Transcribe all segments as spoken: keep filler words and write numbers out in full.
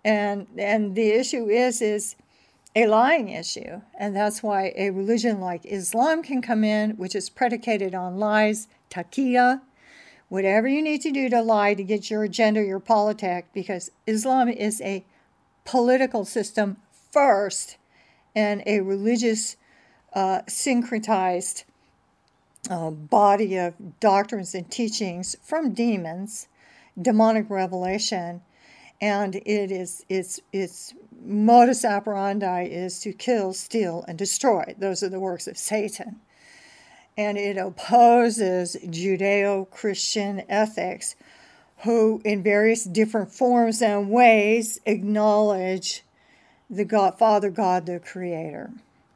And and the issue is is a lying issue. And that's why a religion like Islam can come in, which is predicated on lies, taqiyya, whatever you need to do to lie to get your agenda, your politic, because Islam is a political system first and a religious uh, syncretized uh, body of doctrines and teachings from demons, demonic revelation, and it is its its modus operandi is to kill, steal, and destroy. Those are the works of Satan. And it opposes Judeo-Christian ethics, who in various different forms and ways acknowledge the God, Father God, the Creator.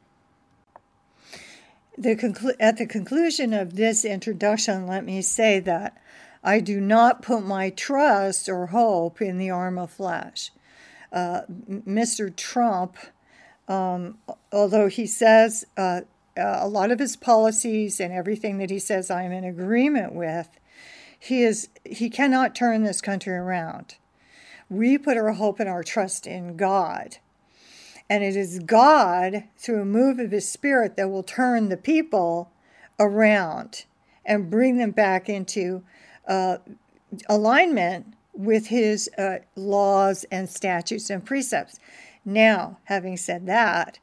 The conclu- at the conclusion of this introduction, let me say that I do not put my trust or hope in the arm of flesh. Uh, Mister Trump, um, although he says uh, a lot of his policies and everything that he says I'm in agreement with, he is he cannot turn this country around. We put our hope and our trust in God. And it is God, through a move of his Spirit, that will turn the people around and bring them back into uh, alignment with his uh, laws and statutes and precepts. Now, having said that,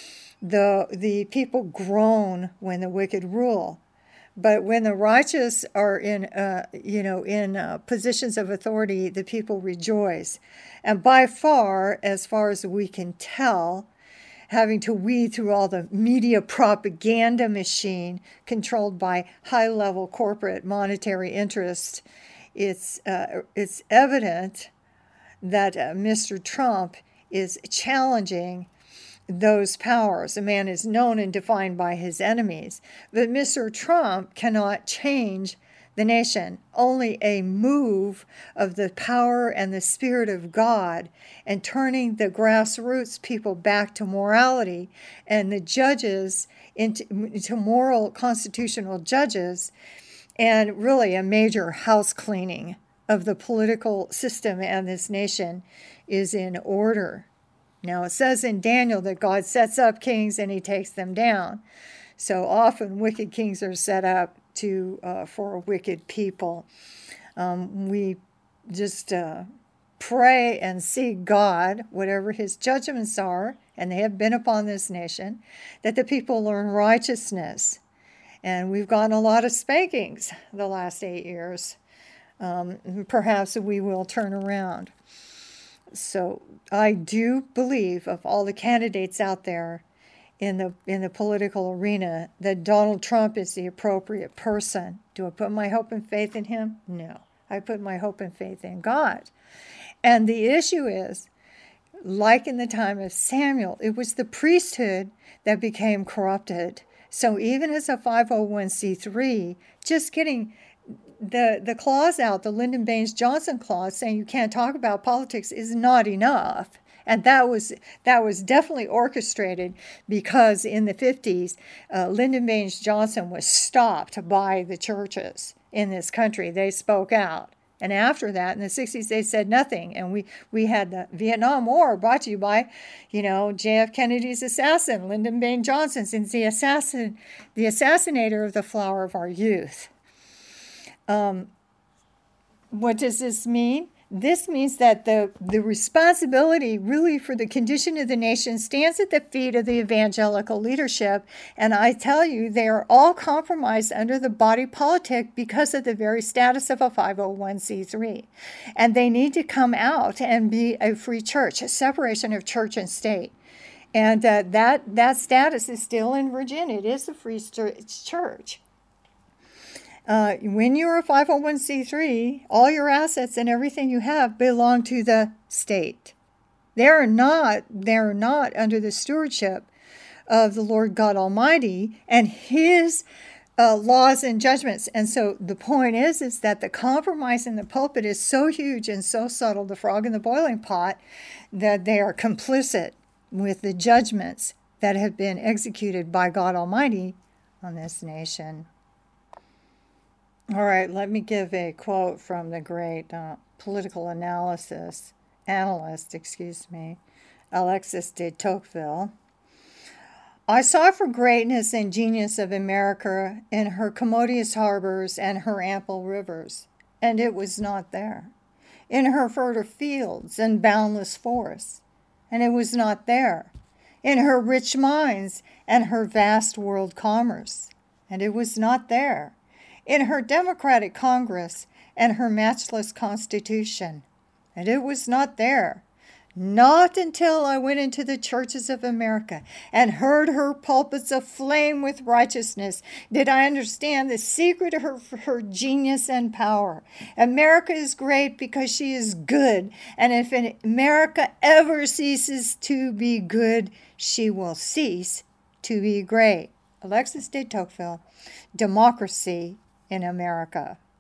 the the people groan when the wicked rule. But when the righteous are in, uh, you know, in uh, positions of authority, the people rejoice. And by far, as far as we can tell, having to weed through all the media propaganda machine controlled by high-level corporate monetary interests, it's uh, it's evident that uh, Mister Trump is challenging those powers. A man is known and defined by his enemies. But Mister Trump cannot change the nation. Only a move of the power and the Spirit of God and turning the grassroots people back to morality and the judges into, into moral constitutional judges, and really a major house cleaning of the political system and this nation is in order. Now, it says in Daniel that God sets up kings and he takes them down. So often wicked kings are set up to uh, for wicked people. Um, we just uh, pray and seek God, whatever his judgments are, and they have been upon this nation, that the people learn righteousness. And we've gotten a lot of spankings the last eight years. Um, perhaps we will turn around. So I do believe, of all the candidates out there in the in the political arena, that Donald Trump is the appropriate person. Do I put my hope and faith in him? No. I put my hope and faith in God. And the issue is, like in the time of Samuel, it was the priesthood that became corrupted. So even as a five oh one c three, just getting the the clause out, the Lyndon Baines Johnson clause saying you can't talk about politics is not enough. And that was that was definitely orchestrated because in the fifties, uh, Lyndon Baines Johnson was stopped by the churches in this country. They spoke out. And after that, in the sixties, they said nothing. And we, we had the Vietnam War brought to you by, you know, J F Kennedy's assassin, Lyndon Baines Johnson, since the assassin, the assassinator of the flower of our youth. Um, what does this mean? This means that the, the responsibility really for the condition of the nation stands at the feet of the evangelical leadership. And I tell you, they are all compromised under the body politic because of the very status of a five oh one c three. And they need to come out and be a free church, a separation of church and state. And uh, that, that status is still in Virginia. It is a free church. Uh, when you're a five oh one c three, all your assets and everything you have belong to the state. They're not, they're not under the stewardship of the Lord God Almighty and his uh, laws and judgments. And so the point is, is that the compromise in the pulpit is so huge and so subtle, the frog in the boiling pot, that they are complicit with the judgments that have been executed by God Almighty on this nation. All right, let me give a quote from the great uh, political analysis analyst, excuse me, Alexis de Tocqueville. I sought for greatness and genius of America in her commodious harbors and her ample rivers, and it was not there. In her fertile fields and boundless forests, and it was not there. In her rich mines and her vast world commerce, and it was not there. In her democratic Congress and her matchless Constitution, and it was not there. Not until I went into the churches of America and heard her pulpits aflame with righteousness did I understand the secret of her, her genius and power. America is great because she is good, and if America ever ceases to be good, she will cease to be great. Alexis de Tocqueville, Democracy in America.